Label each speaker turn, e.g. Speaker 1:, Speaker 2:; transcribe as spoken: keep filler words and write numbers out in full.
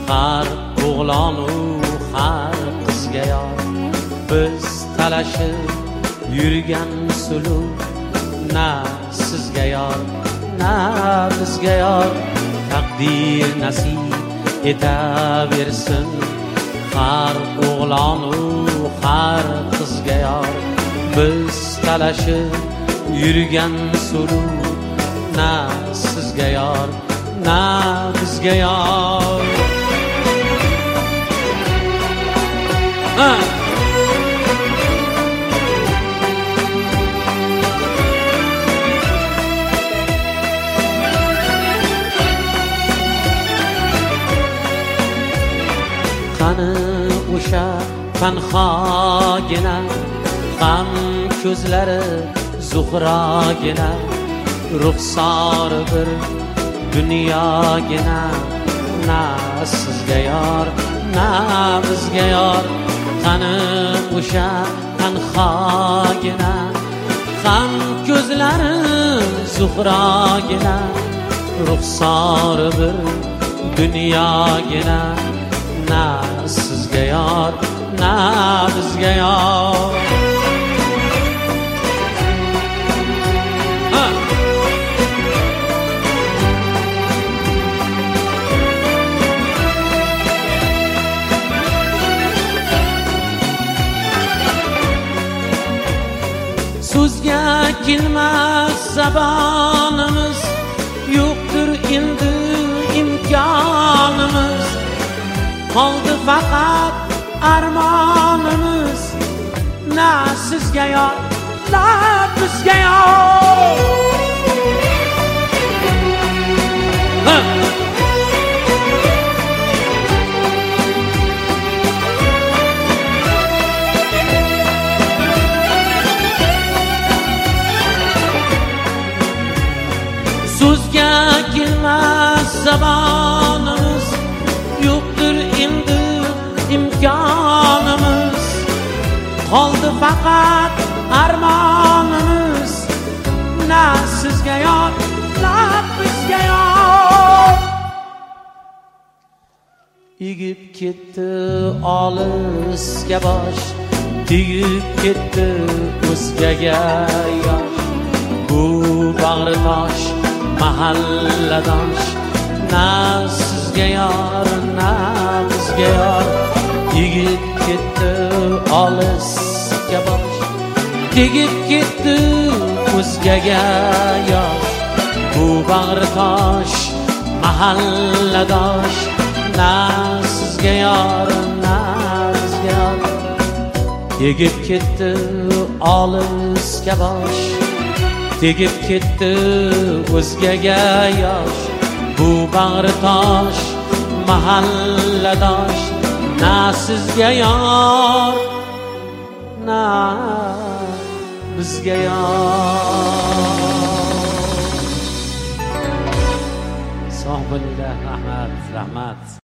Speaker 1: har o'g'lonu har qizga yor. Biz talashib yurgan suluv, na sizga yor, na bizga yor. Taqdir nasib etaversin har o'g'lonu har qizga yor. Biz talashib yurgan suluv, na sizga yor, na bizga yor. Ha! Qani o'sha tanhogina, g'am ko'zlari zuhrogina, ruxsori bir dunyogina, na sizga yor, na bizga yor. Qani o'sha tanhogina, g'am ko'zlari zuhrogina, ruxsori bir dunyogina, na sizga yor, na bizga yor. Ha! So'zga kelmas zabonimiz, yo'qdir endi imkonimiz. Qoldi faqat armonimiz, na sizga yor, na bizga yor. So'zga kelmas zabonimiz, yo'qdir endi imkonimiz. Qoldi faqat armonimiz, na sizga yor, na bizga yor. Egib ketdi olisga bosh, tegib ketdi o'zgaga yosh. Bu bag'ri tosh mahalladosh, na sizga yor, na bizga yor. Tegib ketdi olisga bosh, tegib ketdi o'zgaga yosh. Bu bag'ri tosh mahalladosh, na sizga yor, na bizga yor. Tegib ketdi olisga bosh, tegib ketdi o'zgaga yosh. Bu bag'ri tosh mahalladosh, na sizga yor, na bizga yor. Sog' bo'linglar, rahmat, rahmat.